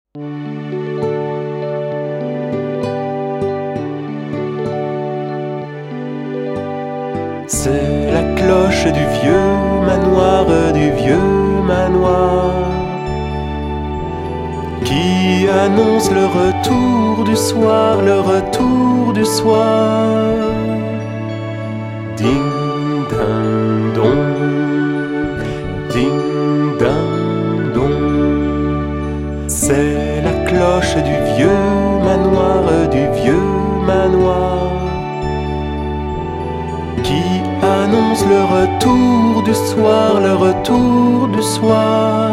C'est la cloche du vieux manoir, qui annonce le retour du soir, le retour du soir. Ding ding dong, ding ding dong. C'est la cloche du vieux manoir, qui annonce le retour du soir, le retour du soir.